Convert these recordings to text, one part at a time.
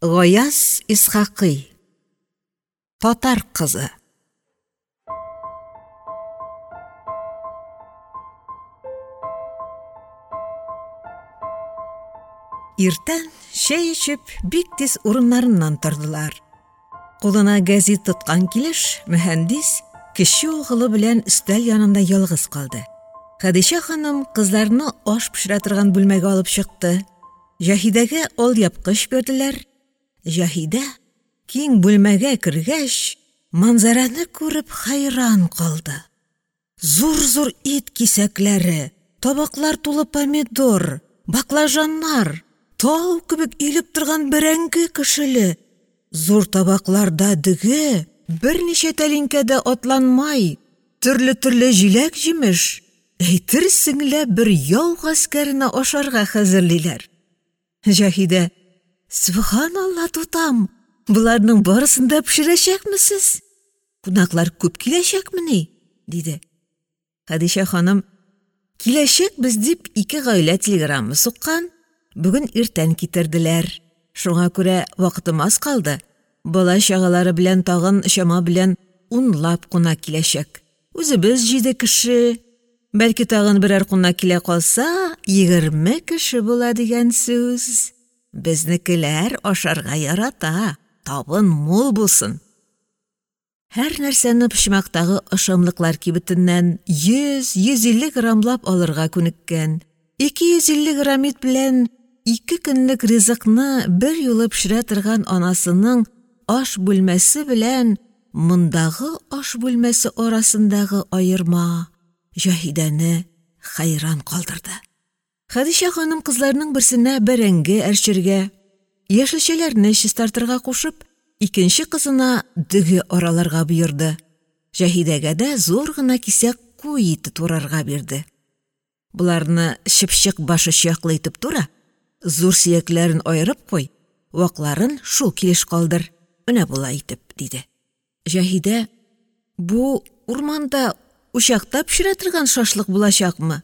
Гаяз Исхакый. Татар кызы. Иртән чәй эчеп, бик тиз урыннарыннан тордылар. Кулына гәзит тоткан килеш, мөхәндис кече угылы белән өстәл янында ялгыз калды. Хәдичә ханым кызларны аш пешерә торган бүлмәгә алып чыкты. Җаһидәгә алъяпкыч бирделәр. Җаһидә киң бүлмәгә кергәч, манзараны күреп хайран калды. Зур-зур ит кисәкләре, табаклар тулы помидор, баклажаннар, тау кебек илеп торган бәрәңге кешеле. Зур табакларда дөге, берничә тәлинкәдә атланмай, төрле җиләк җимеш. Әйтерсең лә бер яу гаскәренә ашарга хәзерлиләр. Җаһидә: "Субханалла, тутам, буларның барысын да пешерәчәкмесез? Кунаклар күп киләчәкмени?" диде. Хәдичә ханым: "Киләчәкбез дип 2 гаилә телеграмма суккан. Бүген иртән китерделәр. Шуңа күрә вакытымыз калды. Бала чагалары белән тагын чама белән 10лап кунак киләчәк. Үзебез 7 кеше. Бәлки тагын берәр кунак килә калса, 20 кеше була дигән сүз. Безнекеләр ашарга ярата, табын мул булсын." Һәр нәрсәне пешмәктәге ошамлыклар кибетеннән 100-150 граммлап алырга күнеккән. 250 грамм ит белән 2 көнлек ризыкны бер юлы пешерә торган анасының аш бүлмәсе белән мондагы аш бүлмәсе арасындагы аерма Җаһидәне хайран калдырды. Хәдичә ханым кызларның берсенә бәрәңге әрчергә, яшелчәләрне чистартырга кушып, икенче кызына дөге араларга боерды. Җаһидәгә дә зур гына кисәк куй ите турарга бирде. Буларны чыпчык башы чаклы итеп тура, зур сөякләрен айырып куй, вакларын шул килеш калдыр. Менә була итеп, диде. Җаһидә: "Бу урманда учакта пешерә торган шашлык булачакмы?"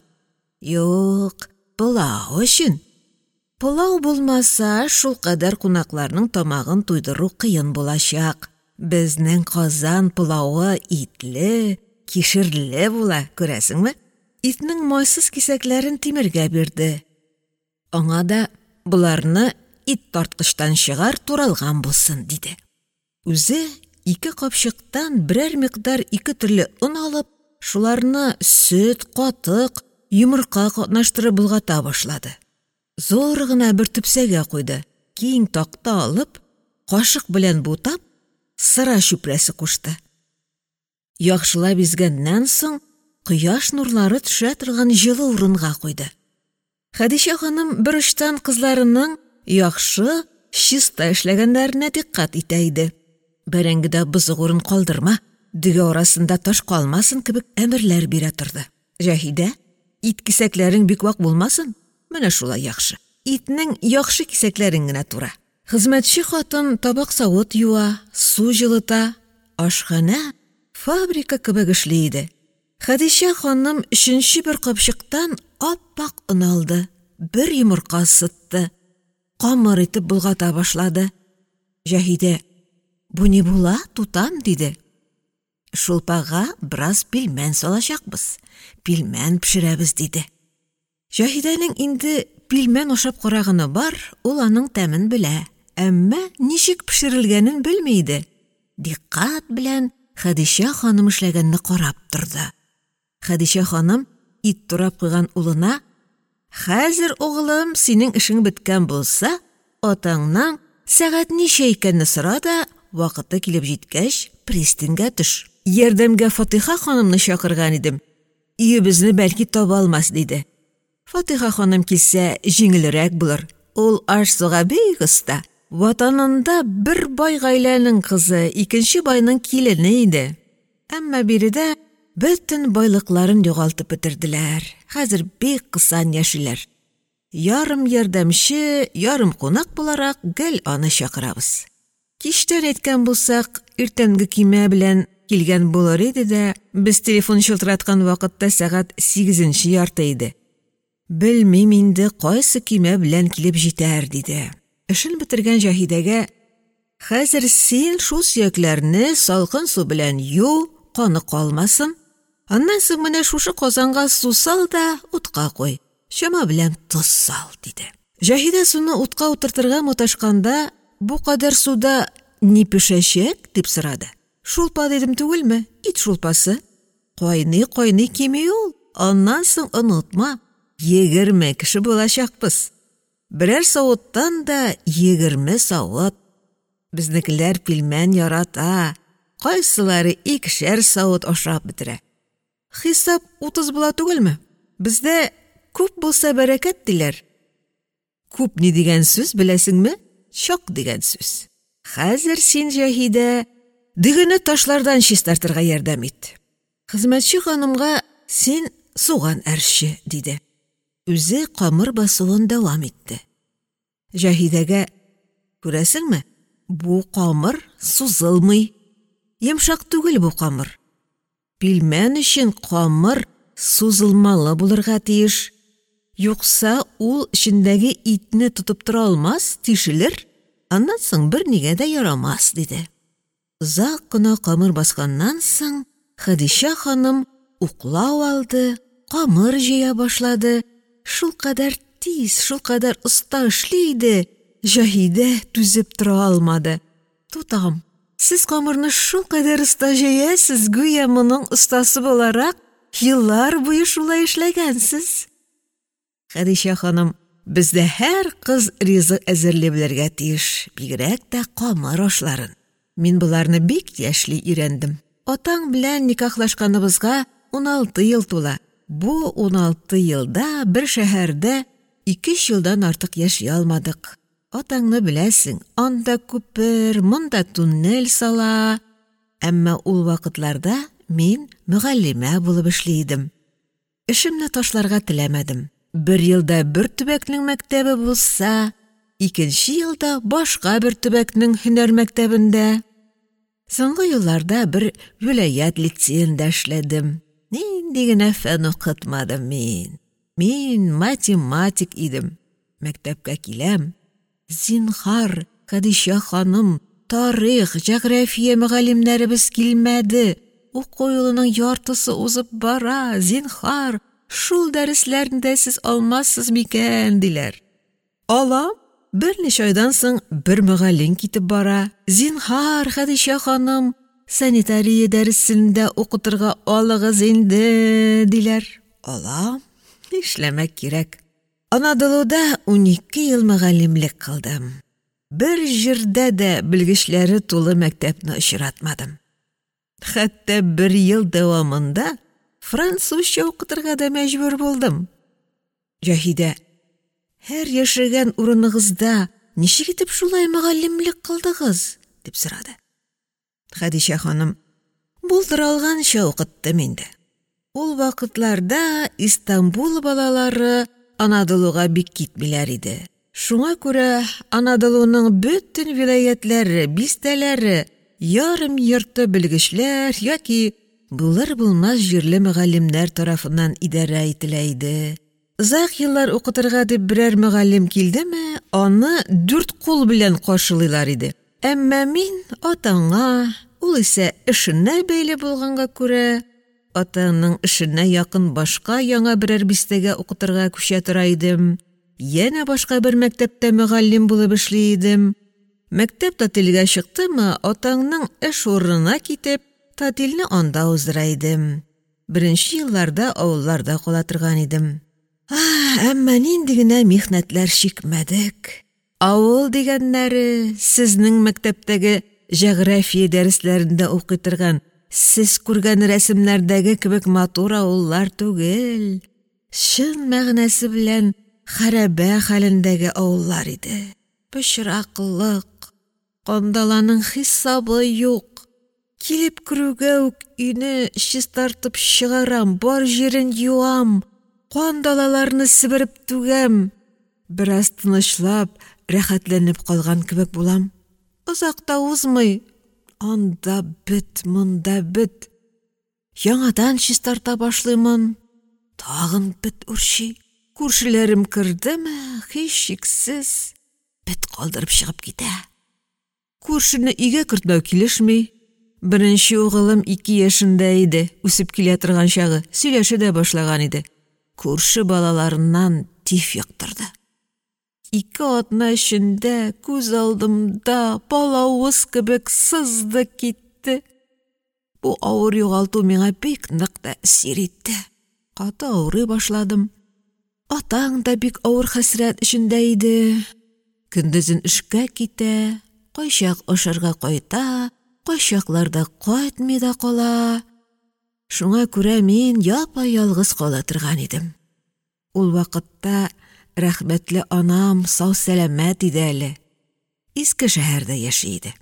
"Юк, пылау өчен. Пылау булмаса, шул кадәр кунакларның тамагын туйдыру кыен булачак. Безнең Казан пылауы итле, кишерле була, күрәсеңме?" Итнең майсыз кисәкләрен тимергә бирде. Аңа да: "Буларны ит тарткычтан чыгар, туралган булсын", диде. Үзе 2 капчыктан берәр микъдар 2 төрле он алып, шуларны сөт, катык, йомырка катнаштырып булгата башлады. Зур гына бер төпсәгә куйды. Киң такта алып, кашык белән бутап, сыра чүпрәсе кушты. Яхшылап изгәннән соң, кояш нурлары төшә торган җылы урынга куйды. Хәдичә ханым бер очтан кызларының яхшы, чиста эшләгәннәренә диккать итә иде. Бәрәңгедә бызык урын калдырма, дөге арасында таш калмасын кебек әмерләр бирә торды. Җаһидә: "Ит кисәкләрең бик вак булмасын. Менә шулай яхшы. Итнең яхшы кисәкләрен генә тура." Хезмәтче хатын табак савыт юа, су җылыта, ашхана, фабрика кебек эшли иде. Хәдичә ханым 3нче бер капчыктан ап-ак он алды, бер йомырка сытты, камыр итеп булгата башлады. Җаһидә: "Бу ни була, тутам?" диде. "Шулпага бераз пилмән салачакбыз, пилмән пешерәбез", диде. Җаһидәнең инде пилмән ашап караганы бар, ул аның тәмен белә, әмма ничек пешерелгәнен белми иде. Диккать белән Хәдичә ханым эшләгәнне карап торды. Хәдичә ханым ит турап куйган улына: "Хәзер, угылым, синең эшең беткән булса, атаңнан сәгать ничә икәнне сора да, вакыты килеп җиткәч, пристаньга төш. Ярдәмгә Фатиха ханымны чакырган идем. Өебезне бәлки таба алмас", диде. Фатиха ханым килсә, җиңелрәк булыр. Ул аш-суга бик оста. Ватанында бер бай гаиләнең кызы, икенче байның килене иде. Әмма биредә бөтен байлыкларын югалтып бетерделәр. Хәзер бик кысан яшиләр. Ярым ярдәмче, ярым кунак буларак гел аны чакырабыз. Кичтән әйткән булсак, иртәнге кимә белән килгән булыр иде дә, без телефон шылтыраткан вакытта сәгать 8нче ярты иде. Белмим инде кайсы кимә белән килеп җитәр, диде. эшен бетергән Җаһидәгә: "Хәзер син шул сөякләрне салкын су белән ю, каны калмасын. Аннан соң менә шушы казанга су сал да утка куй. Чама белән тоз сал", диде. Җаһидә суны утка утыртырга маташканда: "Бу кадәр суда ни пешәчәк?" дип сорады. "Шулпа дидем түгелме? Ит шулпасы. Кайный кими ул. Аннан соң онытма, 20 кеше булачакбыз. Берәр савыттан да 20 савыт. Безнекеләр пилмән ярата. Кайсылары 2 савыт ашап бетерә. Хисап 30 була түгелме? Бездә күп булса бәрәкәт диләр." Күп ни дигән сүз беләсеңме? Чак дигән сүз. Хәзер син, Җаһидә, дигене ташлардан чистартырга ярдәм ит. Хезмәтче ханымга син суган әрші, диде. Үзе камыр басуын дәвам итте. Җаһидәгә: "Күрәсеңме? Бу камыр сузылмый. Йомшак түгел бу камыр. Пилмән өчен камыр сузылмалы булырга тиеш. Юкса ул эчендәге итне тотып тора алмас, тишелер. Аннан соң бер нигә дә ярамас", диде. Озак кына камыр басканнан соң Хәдичә ханым уклау алды, камыр җыя башлады. Шул кадәр тиз, шул кадәр оста эшләйде. Җаһидә түзеп тора алмады. "Тутам, сез камырны шул кадәр оста җыясыз, гүя моның остасы буларак еллар буе шулай эшләгәнсез." Хәдичә ханым: "Бездә һәр кыз ризык әзерләп белергә тиеш, бигрәк тә камыр ашларын. Мин буларны бик яшьли өйрәндем. Атаң белән никахлашканыбызга 16 ел тула. Бу 16 елда бер шәһәрдә 2 елдан артык яши алмадык. Атаңны беләсең, анда күпер, монда туннель сала. Әмма ул вакытларда мин мөгаллимә булып эшлидем. Эшемне ташларга теләмәдем. Бер елда бер төбәкнең мәктәбе булса, 2нче елда башка бер төбәкнең һөнәр мәктәбендә. Соңгы елларда бер вилаят лицейында эшләдем. Нинди генә фән укытмадым мин. Мин математик идем. Мәктәпкә киләм. Зинһар, Хәдичә ханым, тарих, җәгърафия мөгаллимнәребез килмәде. Уку елының яртысы узып бара. Зинһар, шул дәресләрендә сез алмассыз микән, диләр. Алам. Берничә айдан соң бер мөгаллим китеп бара. Зинһар, Хәдичә ханым, санитария дәресендә укытырга алыгыз инде, диләр. Алам. Эшләмәк кирәк. Анадолуда 12 ел мөгаллимлек кылдым. Бер җирдә дә белгечләре тулы мәктәпне очратмадым. Хәтта бер ел дәвамында французча укытырга да мәҗбүр булдым." Җаһидә: "Һәр яшәгән урыныгызда ничек итеп шулай мөгаллимлек кылдыгыз?" дип сорады. Хәдичә ханым: "Булдыра алганча укыттым инде. Ул вакытларда Истанбул балалары Анадолуга бик китмиләр иде. Шуңа күрә Анадолуның бөтен вилаятләре, бистәләре, ярым йорты белгечләр яки булыр-булмас җирле мөгаллимнәр тарафыннан идарә ителә иде. Узак еллар укытырга дип берәр мөгаллим килдеме, аны 4 кул белән каршылыйлар иде. Әмма мин атаңа, ул исә эшенә бәйле булганга күрә, атаңның эшенә якын башка яңа берәр бистәгә укытырга күчә тора идем. Яна башка бер мәктәптә мөгаллим булып эшли идем. Мәктәп татилгә чыктымы, атаңның эш урынына китеп, татилне анда уздыра идем. Беренче елларда авылларда кала торган идем. Әмма нинди генә михнәтләр чикмәдек. Авыл дигәннәре сезнең мәктәптәге җәгърафия дәресләрендә укый торган, сез күргән рәсемнәрдәге кебек матур авыллар түгел. Шын мәгънәсе белән хәрабә хәлендәге авыллар иде. Пычраклык, кандаланың хисабы юк. Килеп күрүгә үк өйне чистартып чыгарам, бар җирен юам, кандалаларны сибереп түгәм. Бераз тынычлап, рәхәтләнеп калган кебек булам. Озакта узмый, анда бит, монда бит. Яңадан чистарта башлыймын. Тагын бит үрчи. Күршеләрем кердеме, һичшиксез бет калдырып чыгып китә. Күршене өйгә кертмәү килешми. Беренче угылым 2 яшендә иде, үсеп килә торган чагы, сөйләшә дә башлаган иде. Күрше балаларыннан тиф яктырды. 2 атна эчендә күз алдымда балавыз кебек сызды китте. Бу авыр югалту миңа бик нык тәэсир итте. Каты авырый башладым. Атаң да бик авыр хәсрәт эчендә иде. Көндезен эшкә китә, кайчак ашарга кайта, кайчакларда кайтмый да кала. Шуңа күрә мин япа-ялгыз кала торган идем. Ул вакытта рәхмәтле анам сау-сәламәт иде әле. Иске шәһәрдә яши иде.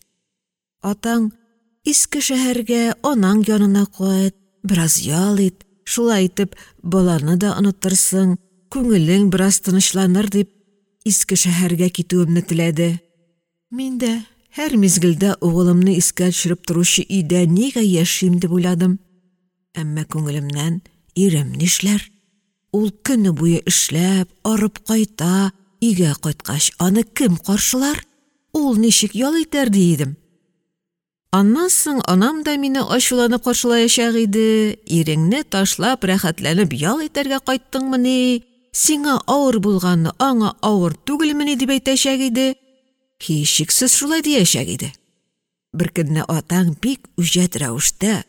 Атаң иске шәһәргә анаң янына кайт, бераз ял ит, шулай итеп баланы да онытырсың, күңелең бераз тынычланыр дип, иске шәһәргә китүемне теләде. Мин дә һәр мизгелдә угылымны искә төшереп торучы өйдә нигә яшим дип уйладым. Әмма күңелемнән ирем нишләр? Ул көне буе эшләп, арып кайта, өйгә кайткач, аны кем каршылар? Ул ничек ял итәр дидем. Аннан соң анам да мине ачуланып каршылаячак иде. Иреңне ташлап, рәхәтләнеп ял итәргә кайттыңмыни? Сиңа авыр булганны аңа авыр түгелмени дип әйтәчәк иде. Һичшиксез шулай диячәк иде. Бер көнне атаң бик үҗәт рәвештә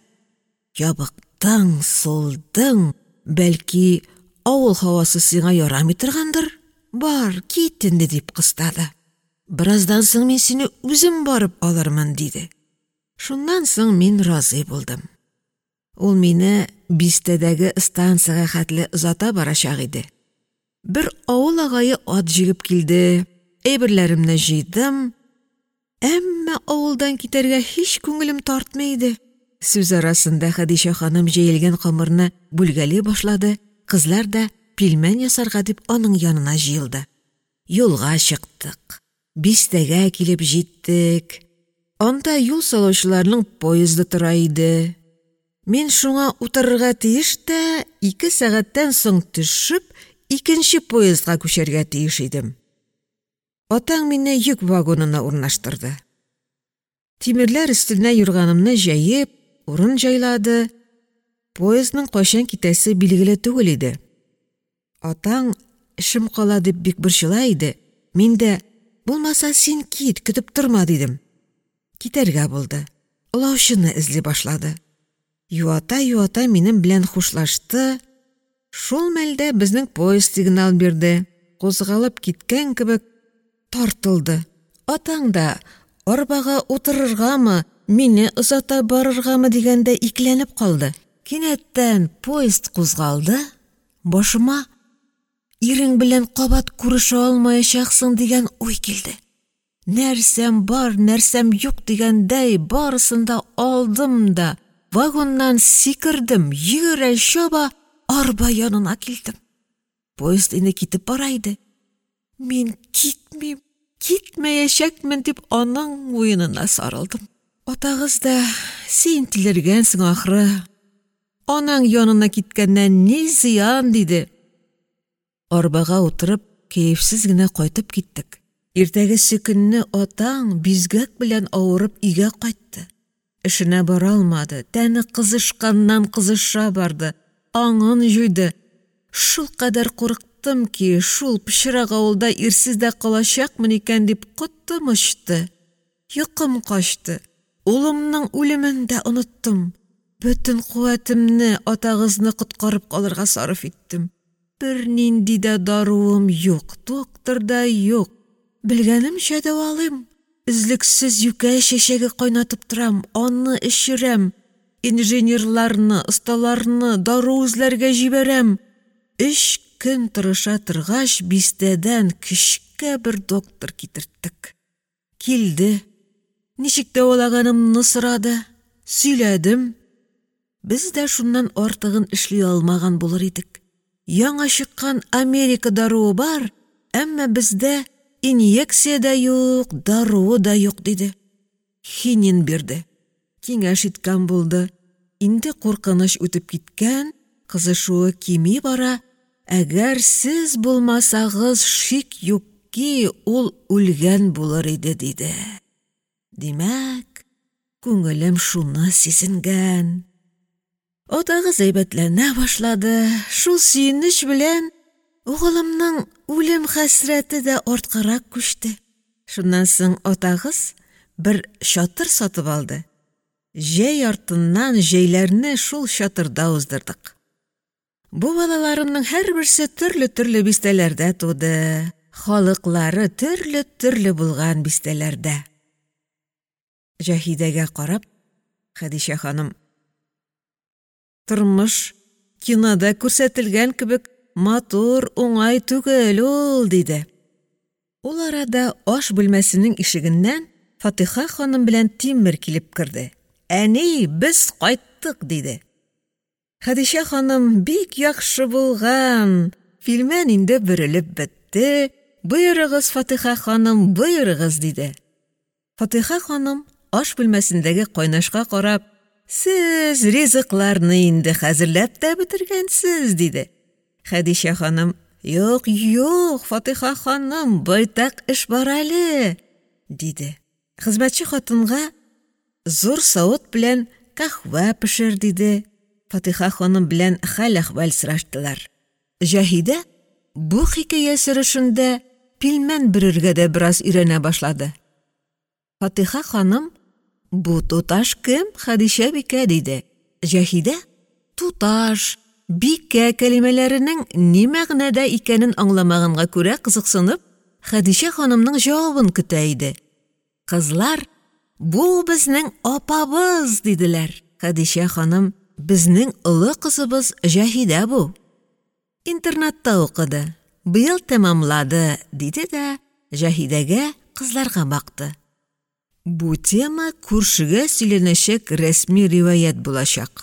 ябыктың, солдың, бәлки авыл һавасы сиңа ярамый торгандыр. Бар, кит инде дип кыстады. Бераздан соң мин сине үзем барып алырмын диде. Шуннан соң мин разый булдым. Ул мине бистәдәге станцияга хәтле озата барачак иде. Бер авыл агае ат җигеп килде. Әйберләремне җыйдым. Әмма авылдан китәргә һич күңелем тартмый иде. Сүз арасында Хәдичә ханым җәелгән камырны бүлгәли башлады. Кызлар да пилмән ясарга дип аның янына җыелды. Юлга чыктык. Бистәгә килеп җиттек. Анда юл салучыларның поезды тора иде. Мин шуңа утырырга тиеш тә 2 сәгатьтән соң төшеп, икенче поездга күчәргә тиеш идем. Атаң мине йөк вагонына урнаштырды. Тимерләр өстенә юрганымны җәеп, урын җайлады. Поездның кайчан китәсе билгеле түгел иде. Атаң эшем кала дип бик борчыла иде. Мин дә булмаса син кит, көтеп торма дидем. Китәргә булды. Олаучыны эзли башлады. Юата минем белән хушлашты. Шул мәлдә безнең поезд сигнал бирде. Кузгалып киткән кебек тартылды. Атаң да арбага утырыргамы, мине озата барыргамы дигәндә икеләнеп калды. Кинәттән поезд кузгалды. Башыма ирең белән кабат күрешә алмаячаксың дигән уй килде. Нәрсәм бар, нәрсәм юк дигәндәй барысын да алдым да вагоннан сикердем, йөгерә чаба арба янына килдем. Поезд инде китеп бара иде. Мин китмәячәкмен дип аның уенына сарылдым. Атагыз да син тилергәнсең ахры. Анаң янына киткәннән ни зыян диде. Арбага утырып, кәефсез генә кайтып киттек. Иртәгесе көнне атаң бизгәк белән авырып өйгә кайтты. Эшенә бара алмады, тәне кызышканнан кызыша барды, аңын җуйды. Шул кадәр курыктым ки, шул пычрак авылда ирсез дә калачакмын икән дип коттым очты. Йокым качты. Улымның үлемен дә оныттым. Бөтен куәтемне атагызны коткарып калырга сарыф иттем. Бер нинди дә даруым юк, доктор да юк. Белгәнемчә дәвалыйм. Үзлексез юкә чәчәге кайнатып торам, аны эчерәм. Инженерларны, осталарны дару үзләргә җибәрәм. 3 көн тырыша торгач, бистәдән кичкә бер доктор китерттек. Килде. Ничек дәвалаганымны сорады. Сөйләдем. Без дә шуннан артыгын эшли алмаган булыр идек. Яңа чыккан Америка даруы бар, әмма бездә инъекция да юк, даруы да юк диде. Хинин бирде. Киңәш иткән булды. Инде куркыныч үтеп киткән, кызышуы кими бара. Әгәр сез булмасагыз, шик юк бәлки ул үлгән булыр иде диде. Димәк, күңелем шуны сизенгән. Атагыз әйбәтләнә башлады. Шул сөенеч белән угылымның үлем хәсрәте дә арткарак күчте. Шуннан соң атагыз бер чатыр сатып алды. Җәй артыннан җәйләрне шул чатырда уздырдык. Бу балаларымның һәрберсе төрле бистәләрдә туды. Халыклары төрле булган бистәләрдә. Җаһидәгә карап, Хәдичә ханым: "Тормыш кинода күрсәтелгән кебек матур, уңай түгел ул", диде. Ул арада аш бүлмәсенең ишегеннән Фатиха ханым белән Тимер килеп керде. "Әни, без кайттык", диде. Хәдичә ханым: "Бик яхшы булган. Фильмән инде бөрелеп бетте. Буйрыгыз, Фатиха ханым, буйрыгыз", диде. Фатиха ханым аш бүлмәсендәге кайнашка карап: "Сез ризыкларны инде хәзерләп тә бетергәнсез", диде. Хәдичә ханым: "Юк, Фатиха ханым, байтак эш бар әле", диде. Хезмәтче хатынга зур савыт белән кахва пешер, диде. Фатиха ханым белән хәл-әхвәл сораштылар. Җаһидә бу хикәя сөрешендә пилмән бирергә дә бераз өйрәнә башлады. Фатиха ханым: "Бу туташ кем, Хәдичә бикә", диде. Җаһидә туташ, бикә кәлимәләренең ни мәгънәдә икәнен аңламаганга күрә кызыксынып, Хәдичә ханымның җавабын көтә иде. Кызлар: "Бу безнең апабыз", диделәр. Хәдичә ханым: "Безнең олы кызыбыз Җаһидә бу. Интернатта укыды. Быел тәмамлады", диде дә Җаһидәгә, кызларга бакты. Бу тема күршегә сөйләнәчәк рәсми риваять булачак.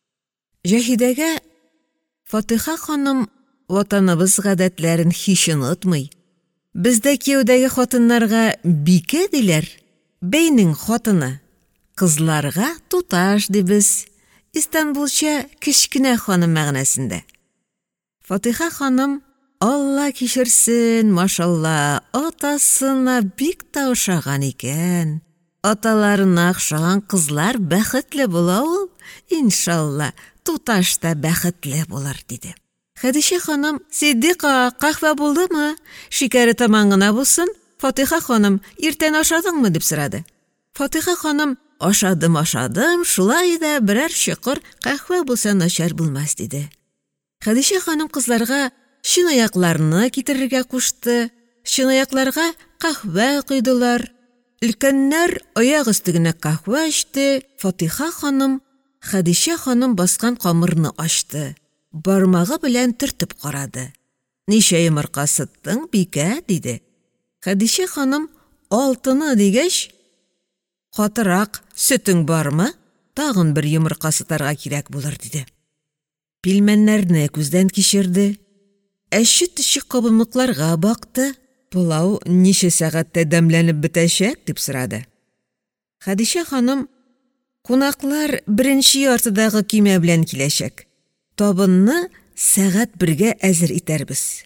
Җаһидәгә Фатиха ханым ватаныбыз гадәтләрен һич онытмый. Бездә кияүдәге хатыннарга бикә диләр, бәйнең хатыны. Кызларга туташ дибез. Истанбулча кечкенә ханым мәгънәсендә. Фатиха ханым: "Алла кичерсен, машалла, атасына бик тә ошаган икән. Аталарына охшаган кызлар бәхетле була ул. Иншалла, туташ та бәхетле булыр", диде. Хәдичә ханым: "Сиддиқа, кахва булдымы? Шикәре таман гына булсын. Фатиха ханым, иртән ашадыңмы?" дип сорады. Фатиха ханым: Ашадым, шулай да берәр чокыр кахва булса начар булмас", диде. Хәдичә ханым кызларга чынаякларны китерергә кушты. Чынаякларга кахва куйдылар. Өлкәннәр аяк өстенә кахва эчте. Фатиха ханым Хәдичә ханым баскан камырны ачты. Бармагы белән төртеп карады. "Ничә йомырка сыттың, бикә?" диде. Хәдичә ханым "Алтыны" дигәч: "Катырак, сөтең бармы? Тагын бер йомырка сытарга кирәк булыр", диде. Пилмәннәрне күздән кичерде. Әче-төче кабымлыкларга бакты. "Пылау ничә сәгатьтә дәмләнеп бетәчәк?" дип сорады. Хәдичә ханым: "Кунаклар беренче яртыдагы кимә белән киләчәк. Табынны сәгать 1гә әзер итәрбез".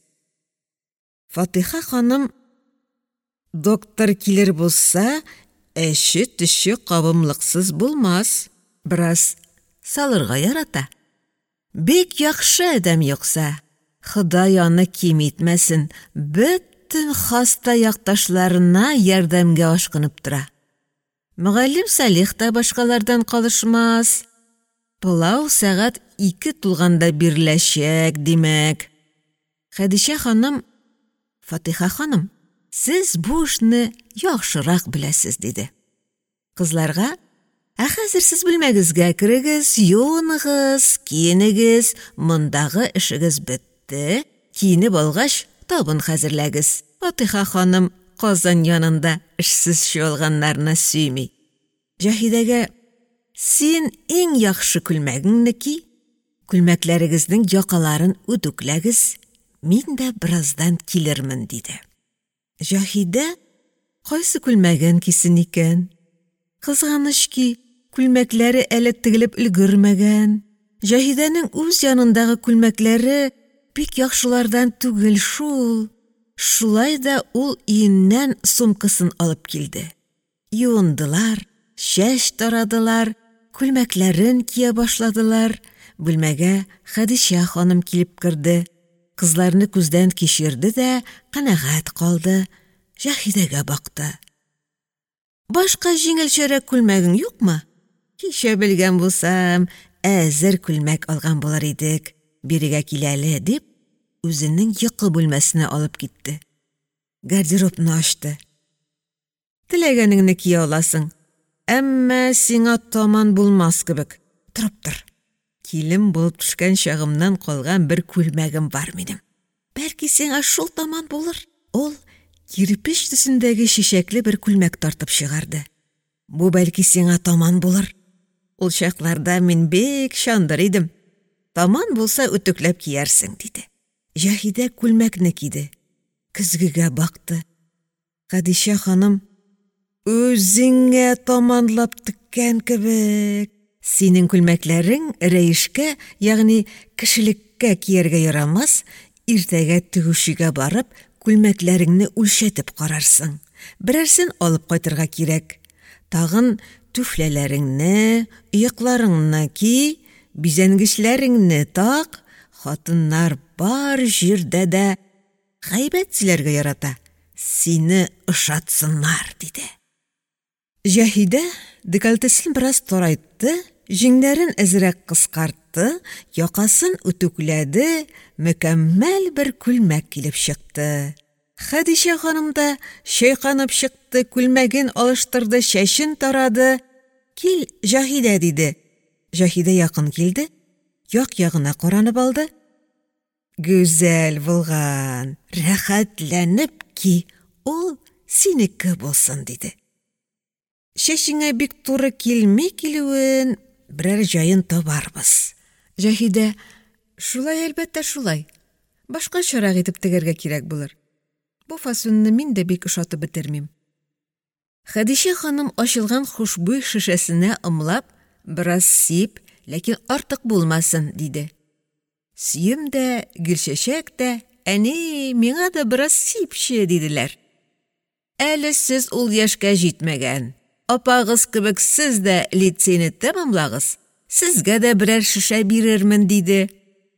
Фатиха ханым: "Доктор килер булса, әче-төче кабымлыксыз булмас. Бераз салырга ярата. Бик яхшы адәм юкса, Ходай аны ким итмәсен, бөтен хаста якташларына ярдәмгә ашкынып тора. Мөгаллим Салих та башкалардан калышмас. Пылау сәгать 2 тулганда биреләчәк, димәк". Хәдичә ханым: "Фатиха ханым, сез бу эшне яхшырак беләсез", диде. Кызларга: "Хәзер сез бүлмәгезгә керегез, юыныгыз, киенегез, мондагы эшегез бетте. Киенеп алгач, табын хәзерләгез". Фатиха ханым Казан янында эшсез чуалганнарны сөйми. Җаһидәгә: "Син иң яхшы күлмәгеңне ки, күлмәкләрегезнең якаларын үтүкләгез, мин дә бираздан килермен", диде. Җаһидә кайсы күлмәген кисен икән? Кызганыч ки, күлмәкләре әле тегелеп өлгермәгән. Җаһидәнең үз янындагы күлмәкләре бик яхшылардан түгел шул. Шулай да ул өеннән сумкасын алып килде. Юындылар, шәш тарадылар, күлмәкләрен кия башладылар. Бүлмәгә Хәдичә ханым килеп керде. Кызларны күздән кичерде дә канәгать калды. Җаһидәгә бакты. Башка җиңелчәрәк күлмәгең юкмы? Кичә белгән булсам, әзер күлмәк алган булыр идек. Бирегә киләле дип, үзенең йокы бүлмәсенә алып китте. Гардеробны ачты. Теләгәнеңне кия аласың. Әмма сиңа таман булмас кебек. Торып тор. Килем булып төшкән чагымнан калган бер күлмәгем бар минем. Бәлки сиңа шул таман булыр. Ул кирпеч төсендәге шишәкле бер күлмәк тартып чыгарды. Бу бәлки сиңа таман булыр. Ул чакларда мин бик шандыр идем. Таман булса үтүкләп киярсең, диде. Җаһидә күлмәкне киде. Көзгегә бакты. Хәдичә ханым, үзеңә таманлап теккән кебек. Синең күлмәкләрең рәешкә, ягъни кешелеккә кияргә ярамас, иртәгә тегүчегә барып, күлмәкләреңне үлчәтеп карарсың. Берәрсен алып кайтырга кирәк. Тагын түфләләреңне, ыякларыңны ки, бизәнгечләреңне так. Хатыннар бар җирдә дә гайбәт сөйләргә ярата. Сине ышатсыннар, диде. Җаһидә декольтесын бераз тарайтты, җиңнәрен әзрәк кыскартты, якасын үтүкләде, мөкәммәл бер күлмәк килеп чыкты. Хәдичә ханым да шайканып чыкты, күлмәген алыштырды, чәчен тарады. Кил, Җаһидә, диде. Җаһидә якын килде, як-ягына каранып алды. Гүзәл булган, рәхәтләнеп ки, ул синеке булсын, диде. Чәчеңә бик туры килми килүен, берәр җаен табарбыз. Җаһидә, шулай, әлбәттә шулай. Башка чарак итеп тегәргә кирәк булыр. Бу фасонны мин дә бик ошатып бетермим. Хәдичә ханым ачылган хушбуй шешәсенә ымлап, бераз сип, ләкин артык булмасын, диде. Сием дә, Гөлчәчәк тә, әни, миңа да бераз сипче, диделәр. Әле сез ул яшькә җитмәгән. Апагыз кебек сез дә лицейны тәмамлагыз. Сезгә дә берәр шешә бирермен, диде.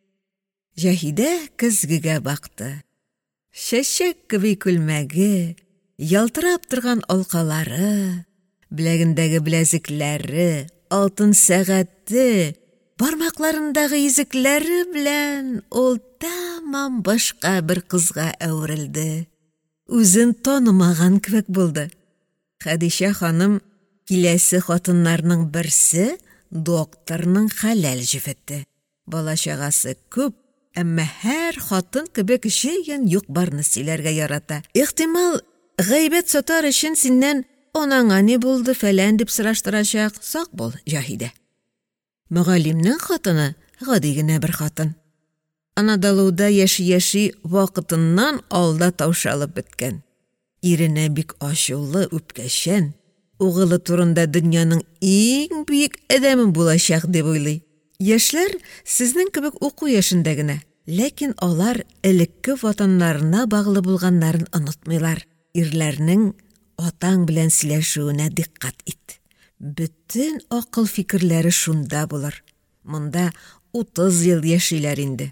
Җаһидә көзгегә бакты. Чәчәк кеби күлмәге, ялтырап торган алкалары, беләгендәге беләзекләре, алтын сәгате, бармакларындагы йөзекләре белән ул тәмам башка бер кызга әверелде. Үзен танымаган кебек булды. Хәдичә ханым киләсе хатыннарның берсе докторның хәләл җифете. Бала-чагасы күп, әмма һәр хатын кебек җыен юк-барны сөйләргә ярата. Ихтимал, гайбәт сатар өчен синнән анаңа ни булды фәлән дип сораштырачак. Сак бул, Җаһидә. Мөгаллимнең хатыны гади генә бер хатын. Анадолуда яши-яши вакытыннан алда таушалып беткән. Иренә бик ачулы, үпкәчән, угылы турында дөньяның иң бөек әдәме булачак дип уйлый. Яшьләр сезнең кебек уку яшендә генә, ләкин алар элекке ватаннарына баглы булганнарын онытмыйлар. Ирләрнең атаң белән сөйләшүенә диккат ит. Бөтен акыл фикерләре шунда булыр. Монда 30 ел яшиләр инде.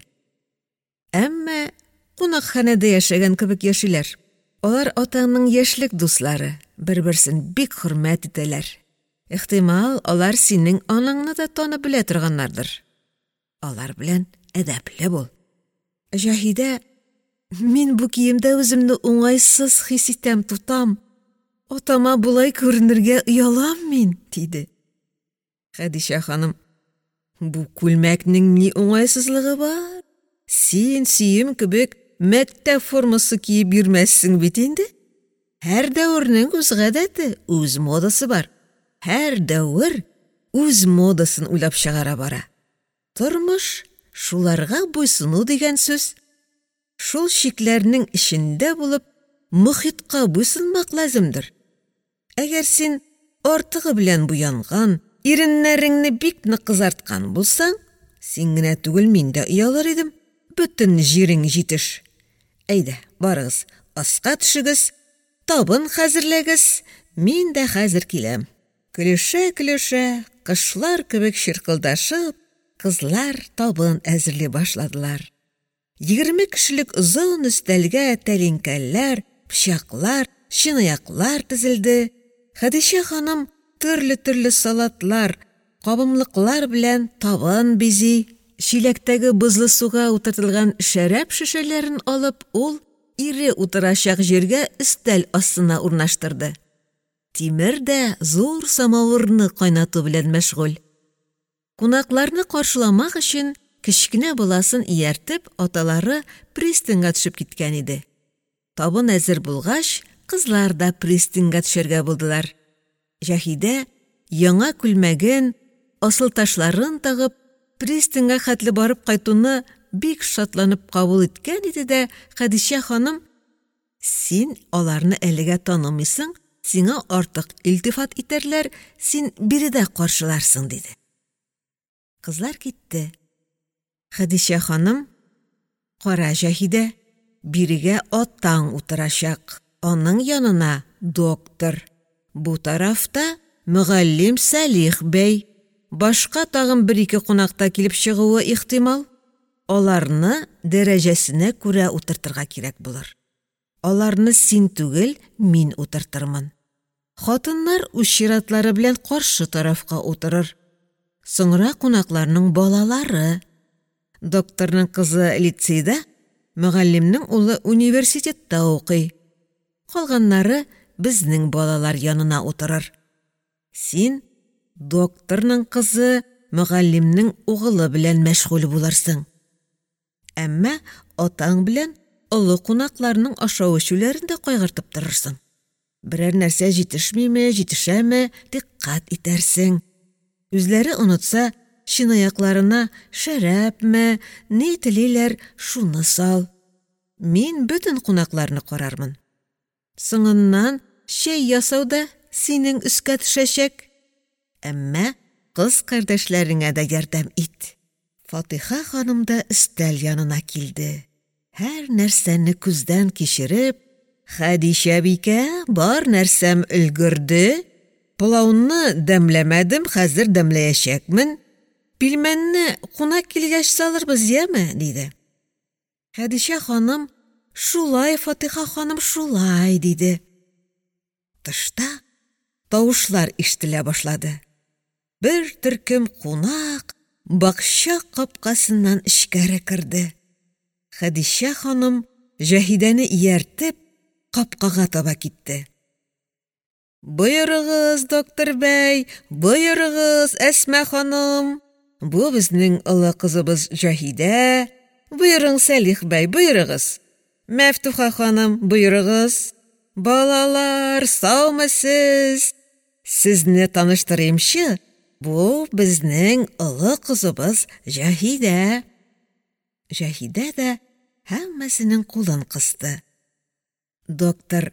Әмма кунакханәдә яшәгән кебек яшиләр. Алар атаңның яшьлек дуслары, бер-берсен бик хөрмәт итәләр. Ихтимал, алар синең анаңны да танып белә торганнардыр. Алар белән әдәпле бул. Җаһидә, мин бу киемдә үземне уңайсыз хис итәм, тутам. Атама булай күренергә уялам мин, диде. Хәдичә ханым, бу күлмәкнең ни уңайсызлыгы бар? Син сием кебек мәктәп формасы киеп йөрмәссең бит инде. Һәр дәврнең үз гадәте, үз модасы бар. Һәр дәвр үз модасын уйлап чыгара бара. Тормыш шуларга буйсыну дигән сүз. Шул шикләрнең ишендә булып, мөхитка буйсынмак лазымдыр. Әгәр син артыгы белән буянган, иреннәреңне бик нык кызарткан булсаң, син генә түгел, мин дә уялыр идем. Бөтен җирең җитеш. Әйдә, барыгыз, асқа төшегез, табын хәзерләгез, мин дә хәзер киләм. Көлешә-көлешә, кышлар кебек шыркылдашып, кызлар табын әзерли башладылар. 20 кешелек озын өстәлгә тәлинкәлләр, пычаклар, чынаяклар тезелде. Хәдичә ханым төрле салатлар, кабымлыклар белән табын бизи. Чиләктәге бозлы суга утыртылган шәраб шешәләрен алып, ул ире утырачак җиргә өстәл астына урнаштырды. Тимер дә зур самавырны кайнату белән мәшгуль. Кунакларны каршыламак өчен кечкенә баласын ияртеп, аталары пристаньга төшеп киткән иде. Табын әзер булгач, кызлар да пристаньга төшәргә булдылар. Җаһидә яңа күлмәген, асыл ташларын тагып, пристаньга хәтле барып кайтуны бик шатланып кабул иткән иде дә, Хәдичә ханым: "Син аларны әлегә танымыйсың, сиңа артык илтифат итәрләр, син биредә каршыларсың", диде. Кызлар китте. Хәдичә ханым: "Кара, Җаһидә, бирегә атаң утырачак, аның янына доктор. Бу тарафта мөгаллим Сәлих бәй. Башка тагын 1-2 кунакта килеп чыгуы ихтимал. Аларны дәрәҗәсенә күрә утыртырга кирәк булыр. Аларны син түгел, мин утыртырмын. Хатыннар үз чиратлары белән каршы тарафка утырыр. Соңра кунакларның балалары. Докторның кызы лицейда, мөгаллимнең улы университетта укый. Калганнары безнең балалар янына утырыр. Син докторның кызы, мөгаллимнең угылы белән мәшгуль булырсың. Әмма атаң белән олы кунакларның ашау-эчүләрендә кайгыртып торырсың. Берәр нәрсә җитешмиме, җитешәме, диккать итәрсең. Үзләре онытса, чынаякларына шәрабме, ни телиләр, шуны сал. Мин бөтен кунакларны карармын. Соңыннан чәй ясауда синең өскә төшәчәк. Әмма кыз кардәшләреңә дә ярдәм ит." Фатиха ханым да өстәл янына килде. Һәр нәрсәне күздән кичереп: "Хәдичә бикә, бар нәрсәм өлгерде. Пылауны дәмләмәдем, хәзер дәмләячәкмен. Пилмәнне кунак килгәч салырбыз, яме?" диде. Хәдичә ханым: "Шулай, Фатиха ханым, шулай", диде. Тышта тавышлар ишетелә башлады. Бер төркем кунак бакча капкасыннан эчкәре керде. Хәдичә ханым Җаһидәне ияртеп капкага таба китте. "Боерыгыз, доктор бәй, боерыгыз, Әсмә ханым. Бу безнең олы кызыбыз Җаһидә. Боерың, Сәлих бәй, боерыгыз. Мәфтуха ханым, боерыгыз. Балалар, саумысыз? Сезне таныштырыймчы. Бу безнең олы кызыбыз Җаһидә." Җаһидә дә һәммәсенең кулын кысты. Доктор: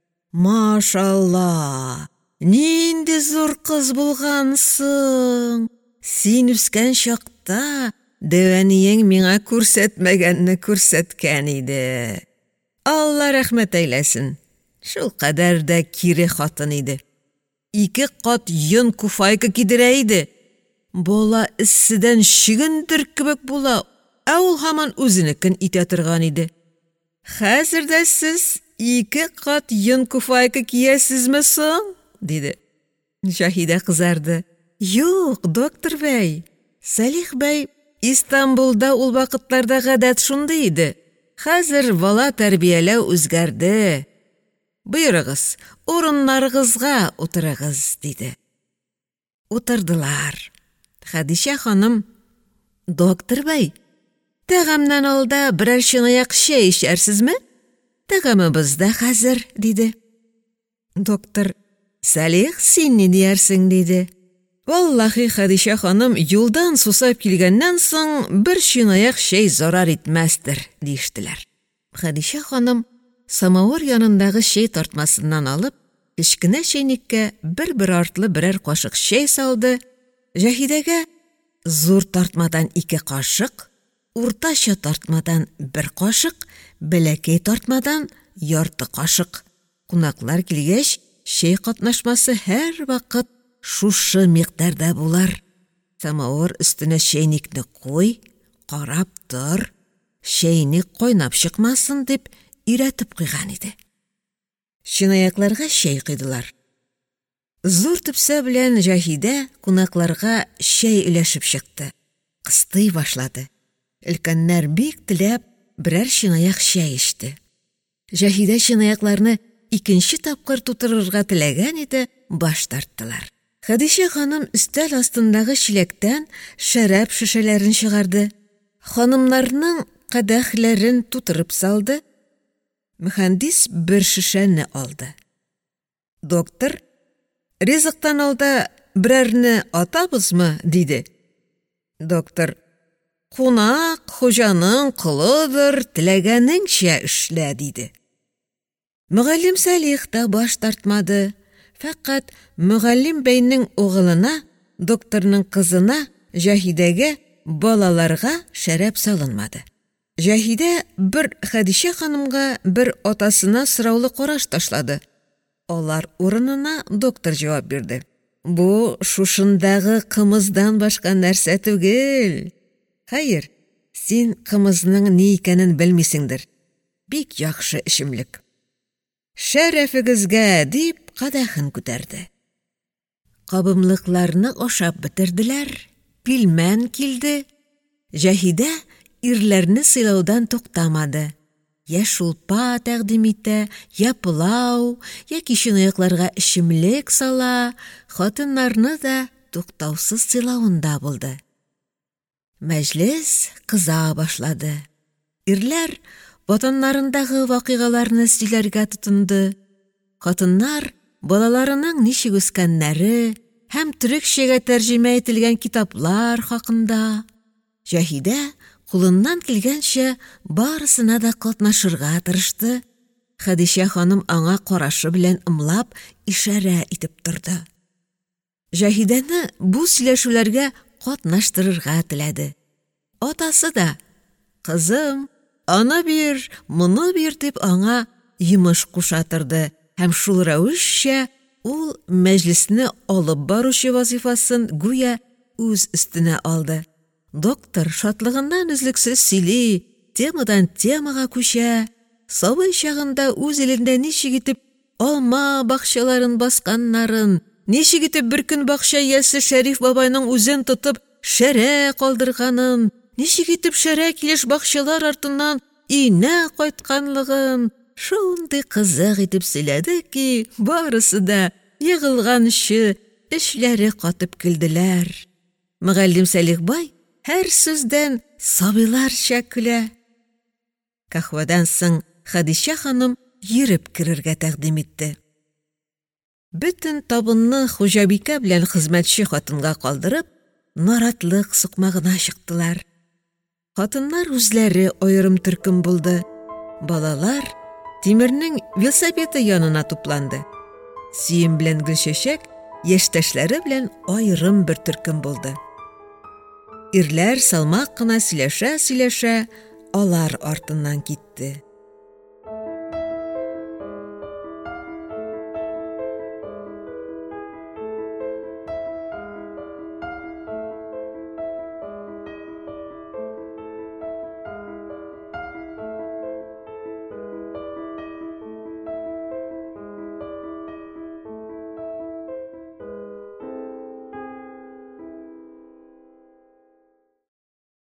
"Машалла, нинди зур кыз булгансың. Син үскән чакта дәвәниең миңа күрсәтмәгәнне күрсәткән иде. Алла рәхмәт әйләсен. Шул кадәр дә кире хатын иде. 2 кат йон куфайка кидерә иде. Бала иссидән чигендер кебек була, ә ул һаман үзенекен итә торган иде. Хәзер дә сез 2 кат йон куфайка киясезме соң?" диде. Җаһидә кызарды. "Юк, доктор бәй. Сәлих бәй, Истанбулда ул вакытларда гадәт шундый иде. Хәзер бала тәрбияләү үзгәрде. Буйрыгыз, урыннарыгызга утырыгыз", диде. Утырдылар. Хәдичә ханым: "Доктор бәй, тәгамнан алда берәр чынаяк чәй эчәрсезме? Тәгамыбыз да хәзер", диде. Доктор: "Сәлих, син ни диярсең?" диде. "Валлаһи, Хәдичә ханым, юлдан сусап килгәннән соң бер чынаяк чәй зарар итмәстер", диштеләр. Хәдичә ханым самавыр янындагы чәй тартмасыннан алып, кечкенә чәйнеккә бер артлы берәр кашык чәй салды. Җаһидәгә зур тартмадан 2 кашык, уртача тартмадан 1 кашык, бәләкәй тартмадан ярты кашык. Кунаклар килгәч, чәй катнашмасы һәр вакыт шушы микъдарда булар. Самавыр өстенә чәйникне куй, карап тор, чәйник кайнап чыкмасын дип өйрәтеп куйган иде. Чынаякларга чәй кыйдылар. Зур төпсә белән Җаһидә кунакларга чәй өләшеп чыкты. Кыстый башлады. Өлкәннәр бик теләп берәр чынаяк чәй ичте. Җаһидә чынаякларны икенче тапкыр тутырырга теләгән иде, баш тарттылар. Хәдичә ханым өстәл астындагы чиләктән шәраб шешәләрен чыгарды. Ханымнарның кадәхләрен тутырып салды. Мөхәндис бер шешәне алды. Доктор, ризыктан алда берәрне атабызмы, диде. Доктор, кунак хуҗаның кылыдыр, теләгәнеңчә эшлә, диде. Мөгаллим Сәлих та баш тартмады. Фәкать Мөгаллим бәйнең угылына, докторның кызына, Җаһидәгә, балаларга шәраб салынмады. Җаһидә бер Хәдичә ханымга, бер атасына сораулы караш ташлады. Алар урынына доктор җавап бирде. Бу шушындагы кымыздан башка нәрсә түгел. Хәер, син кымызның ни икәнен белмисеңдер. Бик яхшы эчемлек. Шәрәфегезгә дип кадәхен күтәрде. Кабымлыкларны ашап бетерделәр, пилмән килде. Җаһидә ирләрне сыйлаудан туктамады. Я шулпа тәкъдим итә, я пылау, я киченаякларга эчемлек сала, хатыннарны да туктаусыз сыйлавында булды. Мәҗлес кыза башлады. Ирләр ватаннарындагы вакыйгаларны сөйләргә тотынды. Хатыннар балаларының ничек үскәннәре һәм төрекчәгә тәрҗемә ителгән китаплар хакында. Җаһидә кулыннан килгәнчә барысына да катнашырга тырышты. Хәдичә ханым аңа карашы белән ымлап ишарә итеп торды. Җаһидәне бу сөйләшүләргә катнаштырырга теләде. Атасы да: "Кызым, аны бир, моны бир" дип аңа йомыш куша торды. Һәм шул рәвешчә ул мәҗлесне алып баручы вазифасын гүя үз өстенә алды. Доктор шатлыгыннан үзлексез сөйли, темадан темага күчә. Сабый чагында үз илендә ничек итеп алма бакчаларын басканнарын, ничек итеп бер көн бакча иясе Шәриф бабайның үзен тотып шәрә калдырганын, ничек итеп шәрә килеш бакчалар артыннан өенә кайтканлыгын шундый кызык итеп сөйләде ки, барысы да егылганчы эшләре катып килделәр. Мөгаллим Сәлих бай һәр сүздән сабыйларча көлә. Кахвадан соң Хәдичә ханым йөреп керергә тәкъдим итте. Бөтен табынны Хуҗабикә белән хезмәтче хатынга калдырып, наратлык сукмагына чыктылар. Хатыннар үзләре аерым төркем булды. Балалар Тимернең велосипеды янына тупланды. Сөем белән Гөлчәчәк яшьтәшләре белән аерым бер төркем булды. Ирләр салмак кына сөйләшә-сөйләшә алар артыннан китте.